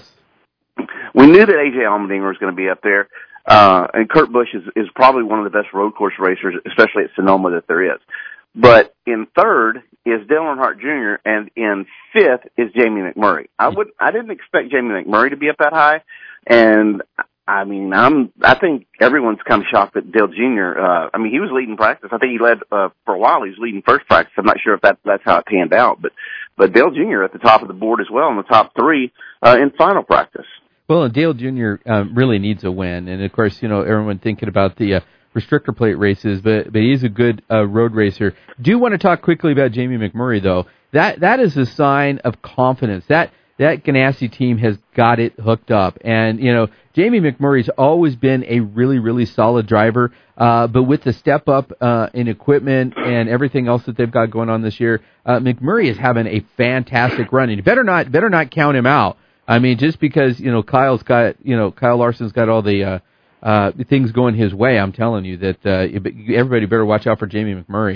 We knew that A J Allmendinger was going to be up there, uh, and Kurt Busch is, is probably one of the best road course racers, especially at Sonoma, that there is. But in third is Dale Earnhardt Junior, and in fifth is Jamie McMurray. I would, I didn't expect Jamie McMurray to be up that high, and I mean, I'm, I think everyone's kind of shocked that Dale Junior, uh, I mean, he was leading practice. I think he led, uh, for a while, he was leading first practice. I'm not sure if that, that's how it panned out, but, but Dale Junior at the top of the board as well, in the top three, uh, in final practice. Well, and Dale Junior Um, really needs a win, and of course, you know, everyone thinking about the, uh, restrictor plate races, but, but he's a good, uh, road racer. Do want to talk quickly about Jamie McMurray, though. That, that is a sign of confidence. That, That Ganassi team has got it hooked up. And, you know, Jamie McMurray's always been a really, really solid driver. Uh, but with the step up uh, in equipment and everything else that they've got going on this year, uh, McMurray is having a fantastic run. And you better not, better not count him out. I mean, just because, you know, Kyle's got, you know, Kyle Larson's got all the uh, uh, things going his way, I'm telling you that uh, everybody better watch out for Jamie McMurray.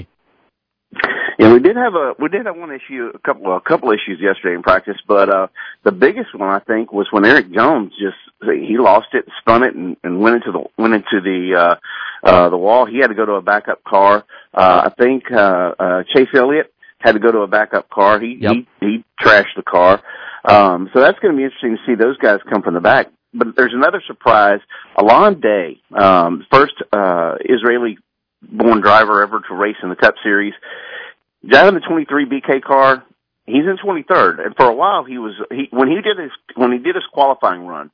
Yeah, we did have a we did have one issue, a couple well, a couple issues yesterday in practice, but uh the biggest one I think was when Eric Jones just he lost it, spun it, and, and went into the went into the uh uh the wall. He had to go to a backup car. Uh I think uh, uh Chase Elliott had to go to a backup car. He yep. he he trashed the car. Um so that's going to be interesting to see those guys come from the back. But there's another surprise. Alon Day, um first uh Israeli born driver ever to race in the Cup Series. Driving the twenty-three B K car, he's in twenty-third, and for a while he was he when he did his when he did his qualifying run,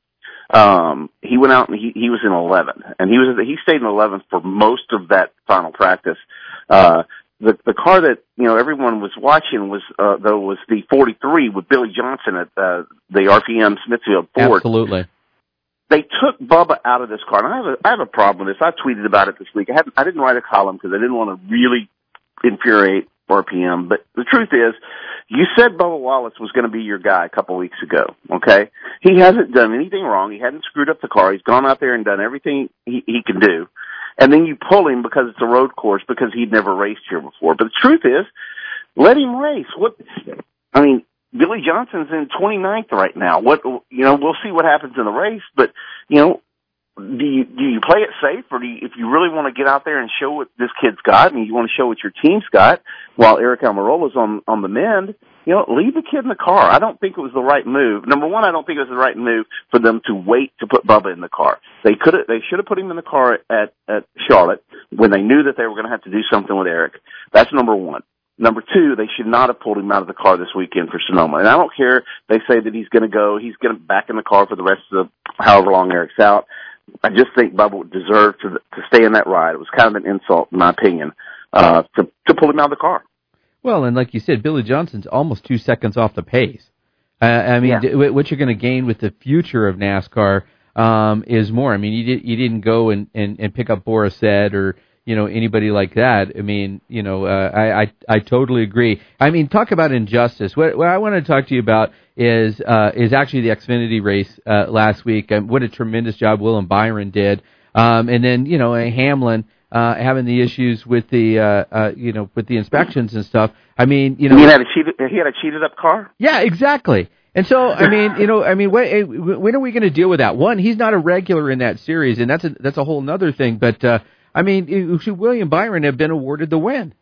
um, he went out and he he was in eleventh, and he was he stayed in eleventh for most of that final practice. Uh, the the car that you know everyone was watching was uh, though was the forty-three with Billy Johnson at uh, the R P M Smithfield Ford. Absolutely. They took Bubba out of this car, and I have a I have a problem with this. I tweeted about it this week. I hadn't I didn't write a column because I didn't want to really infuriate R P M, but the truth is, you said Bubba Wallace was going to be your guy a couple weeks ago, okay? He hasn't done anything wrong. He hadn't screwed up the car. He's gone out there and done everything he, he can do. And then you pull him because it's a road course because he'd never raced here before. But the truth is, let him race. What, I mean, Billy Johnson's in twenty-ninth right now. What, you know, we'll see what happens in the race, but, you know, Do you, do you play it safe, or do you, if you really want to get out there and show what this kid's got, and you want to show what your team's got, while Eric Almirola's on on the mend, you know, leave the kid in the car. I don't think it was the right move. Number one, I don't think it was the right move for them to wait to put Bubba in the car. They could have, they should have put him in the car at at Charlotte when they knew that they were going to have to do something with Eric. That's number one. Number two, they should not have pulled him out of the car this weekend for Sonoma. And I don't care. They say that he's going to go. He's going to back in the car for the rest of the however long Eric's out. I just think Bubba would deserve to to stay in that ride. It was kind of an insult, in my opinion, uh, to to pull him out of the car. Well, and like you said, Billy Johnson's almost two seconds off the pace. Uh, I mean, yeah. d- what you're going to gain with the future of NASCAR um, is more. I mean, you, did, you didn't go and, and, and pick up Boris Said or, you know, anybody like that. I mean, you know, uh, I, I I totally agree. I mean, talk about injustice. What, what I want to talk to you about is uh, is actually the Xfinity race uh, last week. And what a tremendous job William Byron did. Um, and then, you know, Hamlin uh, having the issues with the, uh, uh, you know, with the inspections and stuff. I mean, you know. He had a cheated, he had a cheated up car? Yeah, exactly. And so, I mean, you know, I mean, when, when are we going to deal with that? One, he's not a regular in that series, and that's a, that's a whole other thing. But, uh, I mean, should William Byron have been awarded the win?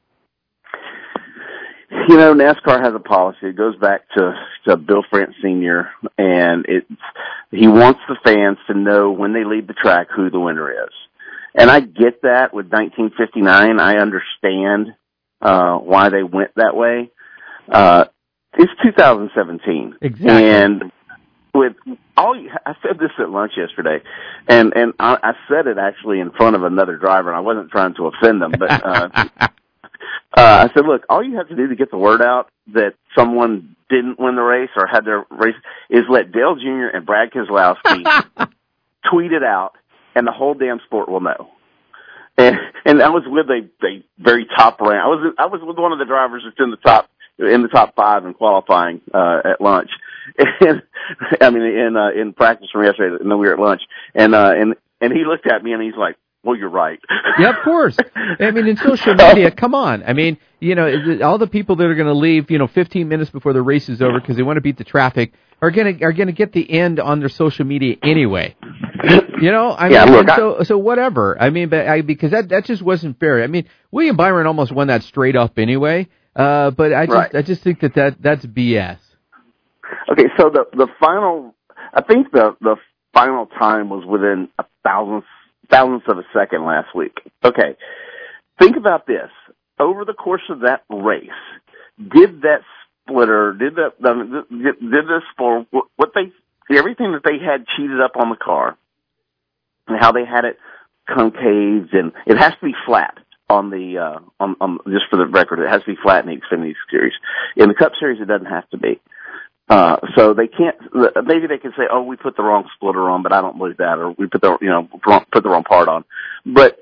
You know, NASCAR has a policy. It goes back to, to Bill France Senior, and it's, he wants the fans to know when they leave the track who the winner is. And I get that with nineteen fifty-nine. I understand uh, why they went that way. Uh, it's two thousand seventeen. Exactly. And with all, I said this at lunch yesterday, and, and I, I said it actually in front of another driver, and I wasn't trying to offend them, but uh, Uh, I said, look, all you have to do to get the word out that someone didn't win the race or had their race is let Dale Junior and Brad Keselowski tweet it out, and the whole damn sport will know. And, and I was with a, a very top rank. I was I was with one of the drivers that's in the top in the top five in qualifying uh, at lunch. And I mean, in uh, in practice from yesterday, and then we were at lunch, and uh, and and he looked at me and he's like, "Well, you're right." Yeah, of course. I mean, in social media, come on. I mean, you know, all the people that are going to leave, you know, fifteen minutes before the race is over because they want to beat the traffic are going to are going to get the end on their social media anyway. You know, I mean, yeah, look, so so whatever. I mean, but I, because that that just wasn't fair. I mean, William Byron almost won that straight up anyway. Uh, but I just right. I just think that, that that's B S. Okay, so the the final, I think the the final time was within a thousandth thousandths of a second last week. Okay, think about this. Over the course of that race, did that splitter, did that, um, did, did this for what they, everything that they had cheated up on the car, and how they had it concaved, and it has to be flat on the, uh, on, on, just for the record, it has to be flat in the Xfinity Series. In the Cup Series, it doesn't have to be. Uh, so they can't, maybe they can say, oh, we put the wrong splitter on, but I don't believe that, or we put the, you know, put the wrong part on. But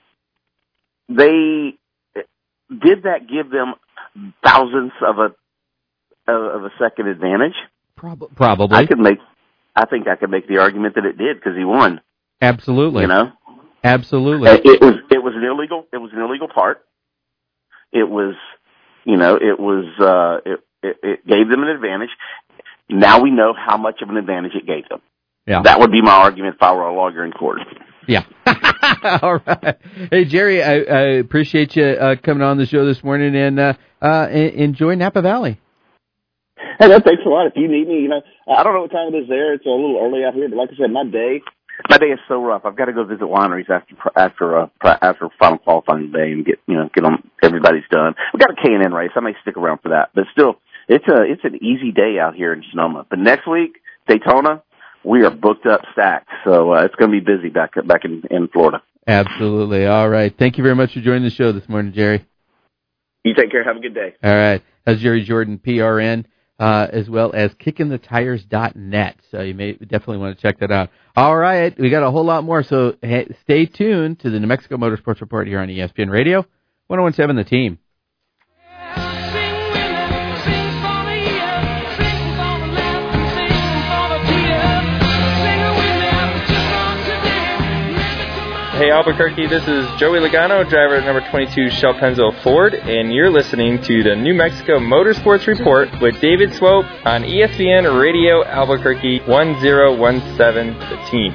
they, did that give them thousandths of a, of a second advantage? Prob- Probably. I could make, I think I could make the argument that it did because he won. Absolutely. You know? Absolutely. Uh, it was, it was an illegal, it was an illegal part. It was, you know, it was, uh, it, it, it gave them an advantage. Now we know how much of an advantage it gave them. Yeah. That would be my argument if I were a lawyer in court. Yeah. All right. Hey, Jerry, I, I appreciate you uh, coming on the show this morning, and uh, uh, enjoy Napa Valley. Hey, no, thanks a lot. If you need me, you know, I don't know what time it is there. It's a little early out here, but like I said, my day, my day is so rough. I've got to go visit wineries after after uh, after final qualifying day and get you know get on. Everybody's done. We got a K and N race. I may stick around for that, but still, it's a it's an easy day out here in Sonoma. But next week, Daytona, we are booked up stacked, so uh, it's going to be busy back back in, in Florida. Absolutely. All right. Thank you very much for joining the show this morning, Jerry. You take care. Have a good day. All right. That's Jerry Jordan, P R N, uh, as well as kicking the tires dot net. So you may definitely want to check that out. All right. We got a whole lot more, so hey, stay tuned to the New Mexico Motorsports Report here on E S P N Radio, one oh one point seven The Team. Hey Albuquerque, this is Joey Logano, driver at number twenty-two Shell Pennzoil Ford, and you're listening to the New Mexico Motorsports Report with David Swope on E S P N Radio Albuquerque, one oh one seven The Team.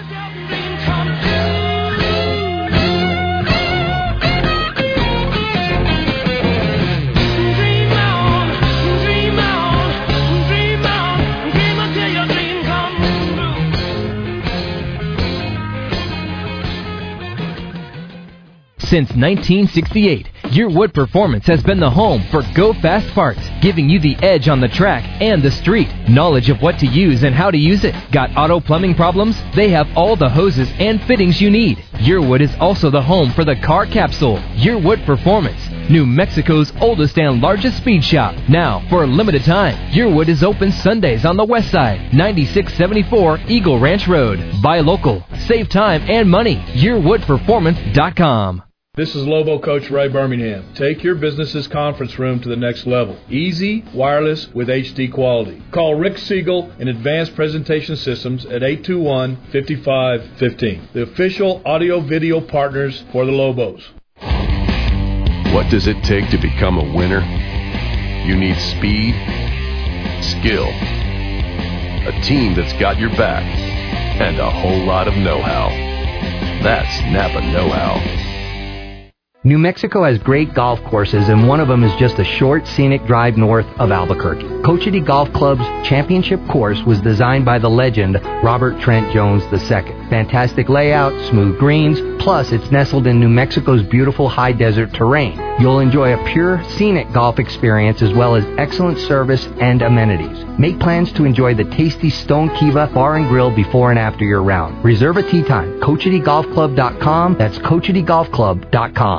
Since nineteen sixty-eight, your Wood Performance has been the home for Go Fast Parts, giving you the edge on the track and the street. Knowledge of what to use and how to use it. Got auto plumbing problems? They have all the hoses and fittings you need. Your Wood is also the home for the car capsule. Your Wood Performance, New Mexico's oldest and largest speed shop. Now, for a limited time, Your Wood is open Sundays on the west side, ninety-six seventy-four Eagle Ranch Road. Buy local. Save time and money. your wood performance dot com. This is Lobo Coach Ray Birmingham. Take your business's conference room to the next level. Easy, wireless, with H D quality. Call Rick Siegel in Advanced Presentation Systems at eight two one, five five one five. The official audio-video partners for the Lobos. What does it take to become a winner? You need speed, skill, a team that's got your back, and a whole lot of know-how. That's Napa know-how. New Mexico has great golf courses, and one of them is just a short, scenic drive north of Albuquerque. Cochiti Golf Club's championship course was designed by the legend Robert Trent Jones the Second. Fantastic layout, smooth greens, plus it's nestled in New Mexico's beautiful high desert terrain. You'll enjoy a pure, scenic golf experience as well as excellent service and amenities. Make plans to enjoy the tasty Stone Kiva Bar and Grill before and after your round. Reserve a tee time. Cochiti Golf Club dot com. That's Cochiti Golf Club dot com.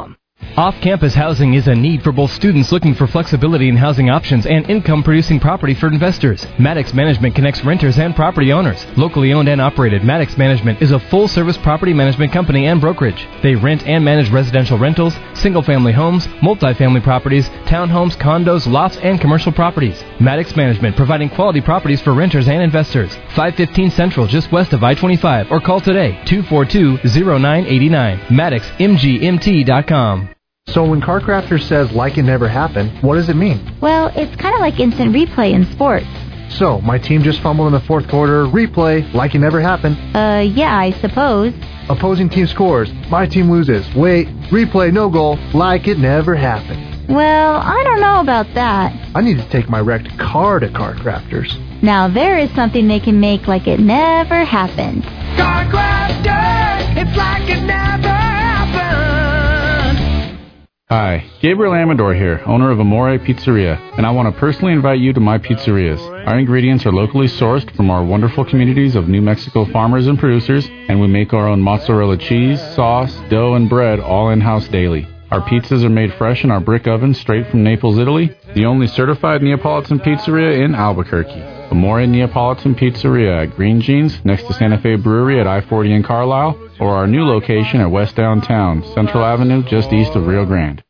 Off-campus housing is a need for both students looking for flexibility in housing options and income-producing property for investors. Maddox Management connects renters and property owners. Locally owned and operated, Maddox Management is a full-service property management company and brokerage. They rent and manage residential rentals, single-family homes, multifamily properties, townhomes, condos, lofts, and commercial properties. Maddox Management, providing quality properties for renters and investors. five fifteen Central, just west of I twenty-five, or call today, two four two, zero nine eight nine. Maddox M G M T dot com. So when CarCrafter says like it never happened, what does it mean? Well, it's kind of like instant replay in sports. So, my team just fumbled in the fourth quarter, replay, like it never happened. Uh, yeah, I suppose. Opposing team scores, my team loses. Wait, replay, no goal, like it never happened. Well, I don't know about that. I need to take my wrecked car to CarCrafters. Now there is something they can make like it never happened. CarCrafters, it's like it never happened. Hi, Gabriel Amador here, owner of Amore Pizzeria, and I want to personally invite you to my pizzerias. Our ingredients are locally sourced from our wonderful communities of New Mexico farmers and producers, and we make our own mozzarella cheese, sauce, dough, and bread all in-house daily. Our pizzas are made fresh in our brick oven straight from Naples, Italy, the only certified Neapolitan pizzeria in Albuquerque. Amore Neapolitan Pizzeria at Green Jeans, next to Santa Fe Brewery at I forty in Carlisle, or our new location at West Downtown, Central Avenue, just east of Rio Grande.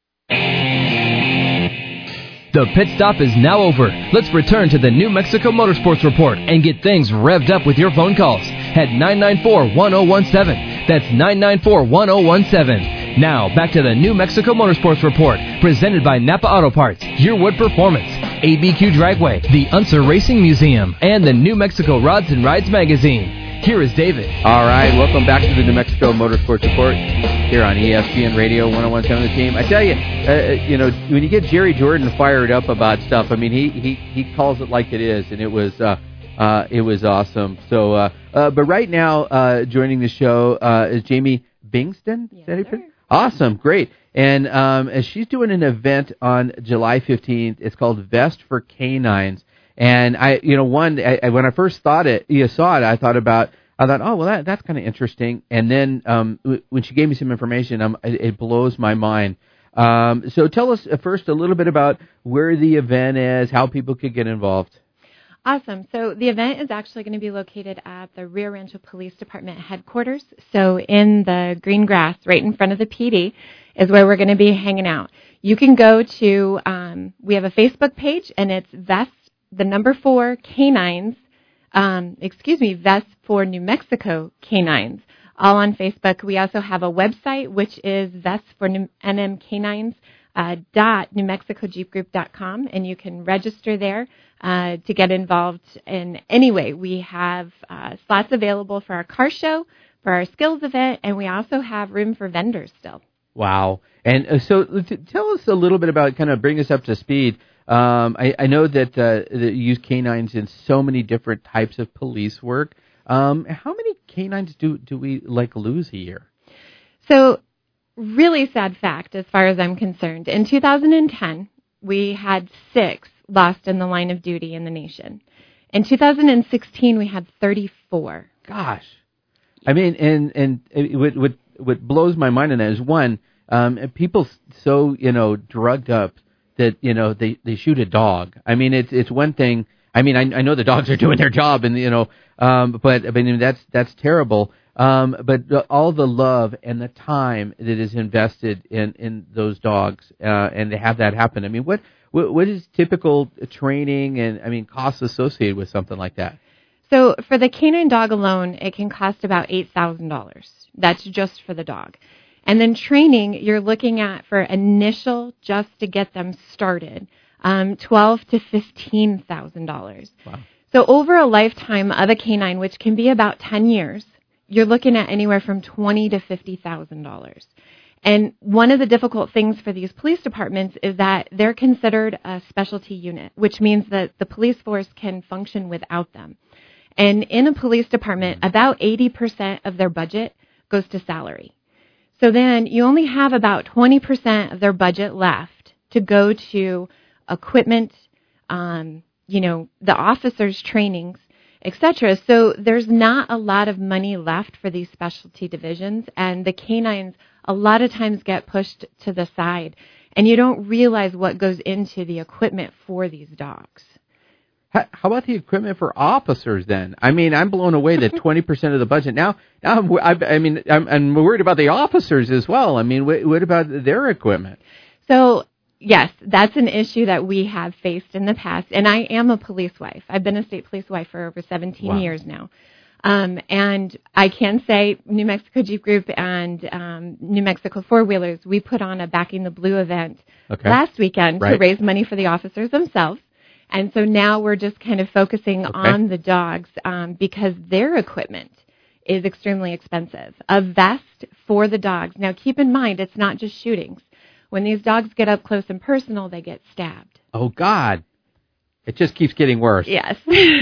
The pit stop is now over. Let's return to the New Mexico Motorsports Report and get things revved up with your phone calls at nine nine four, one oh one seven. That's nine nine four, one oh one seven. Now, back to the New Mexico Motorsports Report, presented by Napa Auto Parts, Yearwood Performance, A B Q Dragway, the Unser Racing Museum, and the New Mexico Rods and Rides Magazine. Here is David. All right, welcome back to the New Mexico Motorsports Report here on E S P N Radio one oh one seven The Team. I tell you, uh, you know, when you get Jerry Jordan fired up about stuff, I mean, he he, he calls it like it is, and it was uh, uh, it was awesome. So, uh, uh, but right now, uh, joining the show uh, is Jamie Bingston. Yes, is that sir. Awesome, great. And um, she's doing an event on July fifteenth. It's called Vest for Canines. And I, you know, one, I, I, when I first thought it, you saw it, I thought about, I thought, oh, well, that, that's kind of interesting. And then um, w- when she gave me some information, um, it, it blows my mind. Um, so tell us uh, first a little bit about where the event is, how people could get involved. Awesome. So the event is actually going to be located at the Rio Rancho Police Department headquarters. So in the green grass right in front of the P D is where we're going to be hanging out. You can go to, um, we have a Facebook page, and it's Vest, the number four Canines, um, excuse me, Vest for New Mexico Canines, all on Facebook. We also have a website, which is Vest for N M Canines. Uh, dot New Mexico Jeep Group dot com, and you can register there uh, to get involved in any way. We have uh, slots available for our car show, for our skills event, and we also have room for vendors still. Wow. And uh, so t- tell us a little bit about, kind of bring us up to speed. Um, I, I know that, uh, that you use canines in so many different types of police work. Um, how many canines do, do we like lose a year? So really sad fact as far as I'm concerned. In two thousand ten, we had six lost in the line of duty in the nation. In two thousand sixteen, we had thirty-four. Gosh. I mean, and, and what, what, what blows my mind in that is, one, um, people so, you know, drugged up that, you know, they, they shoot a dog. I mean, it's it's one thing. I mean, I, I know the dogs are doing their job, and, you know, um, but I mean, that's that's terrible. Um, but the, all the love and the time that is invested in, in those dogs, uh, and to have that happen. I mean, what, what what is typical training and, I mean, costs associated with something like that? So for the canine dog alone, it can cost about eight thousand dollars. That's just for the dog. And then training, you're looking at for initial, just to get them started, um, twelve thousand to fifteen thousand dollars. Wow. So over a lifetime of a canine, which can be about ten years, you're looking at anywhere from twenty thousand to fifty thousand dollars. And one of the difficult things for these police departments is that they're considered a specialty unit, which means that the police force can function without them. And in a police department, about eighty percent of their budget goes to salary. So then you only have about twenty percent of their budget left to go to equipment, um, you know, the officers' trainings, et cetera. So there's not a lot of money left for these specialty divisions, and the canines a lot of times get pushed to the side, and you don't realize what goes into the equipment for these dogs. How, how about the equipment for officers then? I mean, I'm blown away that twenty percent of the budget. Now, now I'm, I, I mean, I'm, I'm worried about the officers as well. I mean, what, what about their equipment? So, yes, that's an issue that we have faced in the past. And I am a police wife. I've been a state police wife for over seventeen wow. years now. Um, and I can say New Mexico Jeep Group and um, New Mexico Four Wheelers, we put on a Backing the Blue event okay. last weekend right. to raise money for the officers themselves. And so now we're just kind of focusing okay. on the dogs um, because their equipment is extremely expensive. A vest for the dogs. Now, keep in mind, it's not just shootings. When these dogs get up close and personal, they get stabbed. Oh, God. It just keeps getting worse. Yes.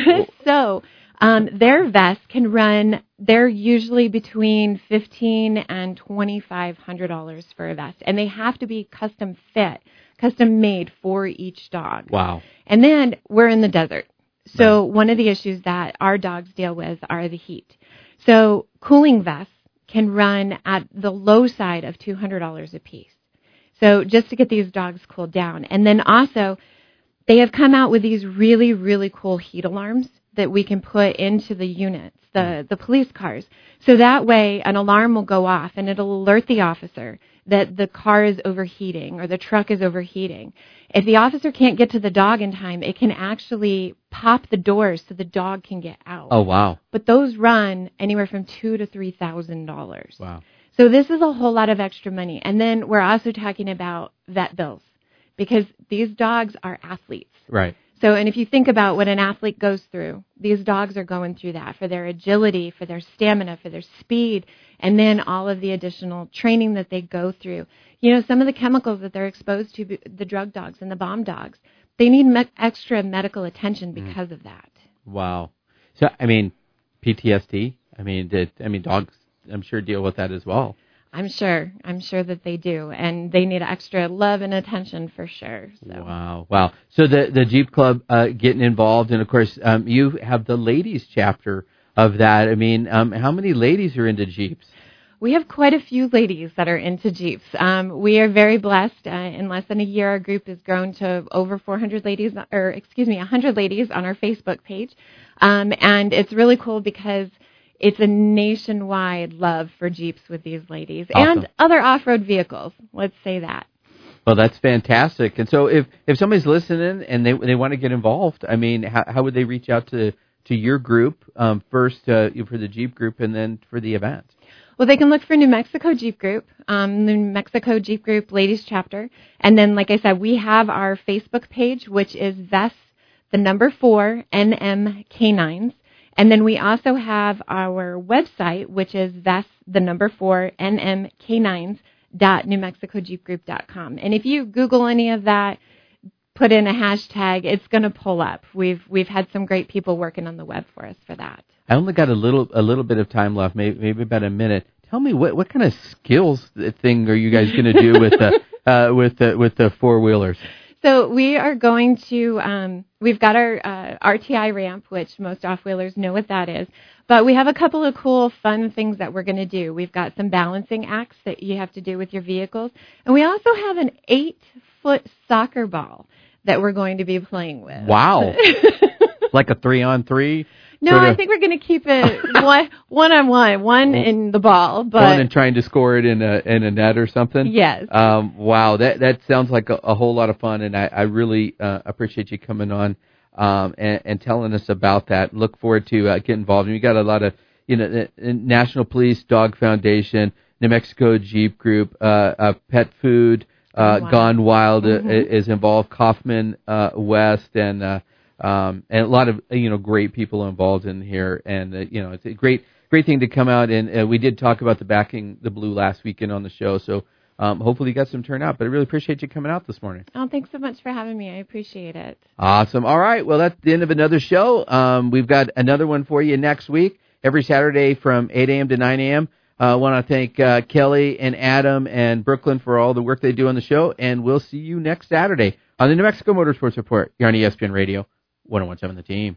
so um, their vests can run, they're usually between fifteen thousand dollars and twenty-five hundred dollars for a vest. And they have to be custom fit, custom made for each dog. Wow. And then we're in the desert. So right. one of the issues that our dogs deal with are the heat. So cooling vests can run at the low side of two hundred dollars a piece. So just to get these dogs cooled down. And then also, they have come out with these really, really cool heat alarms that we can put into the units, the, the police cars. So that way, an alarm will go off and it'll alert the officer that the car is overheating or the truck is overheating. If the officer can't get to the dog in time, it can actually pop the doors so the dog can get out. Oh, wow. But those run anywhere from two thousand to three thousand dollars. Wow. So this is a whole lot of extra money. And then we're also talking about vet bills because these dogs are athletes. Right. So, and if you think about what an athlete goes through, these dogs are going through that for their agility, for their stamina, for their speed, and then all of the additional training that they go through. You know, some of the chemicals that they're exposed to, the drug dogs and the bomb dogs, they need me- extra medical attention because mm. of that. Wow. So, I mean, P T S D, I mean, did, I mean, dogs, I'm sure, deal with that as well. I'm sure. I'm sure that they do. And they need extra love and attention for sure. So. Wow. Wow. So the, the Jeep Club uh, getting involved. And, of course, um, you have the ladies chapter of that. I mean, um, how many ladies are into Jeeps? We have quite a few ladies that are into Jeeps. Um, we are very blessed. Uh, in less than a year, our group has grown to over four hundred ladies, or excuse me, one hundred ladies on our Facebook page. Um, and it's really cool because it's a nationwide love for Jeeps with these ladies awesome. And other off-road vehicles. Let's say that. Well, that's fantastic. And so if, if somebody's listening and they they want to get involved, I mean, how, how would they reach out to, to your group um, first uh, for the Jeep group and then for the event? Well, they can look for New Mexico Jeep Group, um, New Mexico Jeep Group Ladies Chapter. And then, like I said, we have our Facebook page, which is V E S, the number four, N M K nines. And then we also have our website, which is V E S, the number four, N M K nines dot new mexico jeep group dot com. And if you Google any of that, put in a hashtag, it's going to pull up. We've we've had some great people working on the web for us for that. I only got a little a little bit of time left, maybe, maybe about a minute. Tell me what, what kind of skills thing are you guys going to do with the uh, with the with the four wheelers? So we are going to, um, we've got our uh, R T I ramp, which most off-wheelers know what that is. But we have a couple of cool, fun things that we're going to do. We've got some balancing acts that you have to do with your vehicles. And we also have an eight-foot soccer ball that we're going to be playing with. Wow. Like a three-on-three? No, I think we're going to keep it one, one-on-one, one in the ball. But one and trying to score it in a in a net or something? Yes. Um, wow, that that sounds like a, a whole lot of fun, and I, I really uh, appreciate you coming on um, and, and telling us about that. Look forward to uh, getting involved. And we got a lot of, you know, the National Police Dog Foundation, New Mexico Jeep Group, uh, uh, Pet Food, uh, wow. Gone Wild mm-hmm. uh, is involved, Kaufman uh, West, and uh, Um, and a lot of, you know, great people involved in here. And, uh, you know, it's a great, great thing to come out. And uh, we did talk about the Backing the Blue last weekend on the show. So um, hopefully you got some turnout. But I really appreciate you coming out this morning. Oh, thanks so much for having me. I appreciate it. Awesome. All right. Well, that's the end of another show. Um, we've got another one for you next week, every Saturday from eight a.m. to nine a.m. I uh, want to thank uh, Kelly and Adam and Brooklyn for all the work they do on the show. And we'll see you next Saturday on the New Mexico Motorsports Report here on E S P N Radio. one oh one point seven The Team.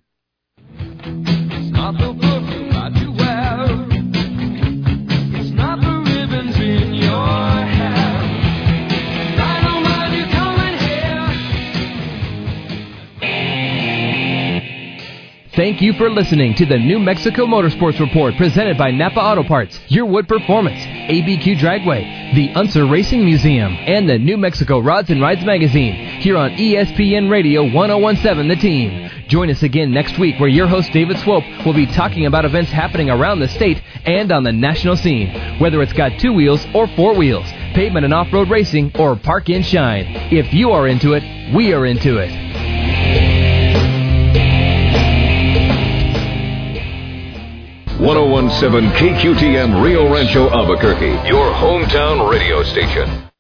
It's not the perfume that you wear. It's not the ribbons in your Thank you for listening to the New Mexico Motorsports Report presented by Napa Auto Parts, Your Wood Performance, A B Q Dragway, the Unser Racing Museum, and the New Mexico Rods and Rides Magazine here on E S P N Radio ten seventeen The Team. Join us again next week where your host David Swope will be talking about events happening around the state and on the national scene, whether it's got two wheels or four wheels, pavement and off-road racing, or park and shine. If you are into it, we are into it. ten seventeen K Q T M Rio Rancho Albuquerque, your hometown radio station.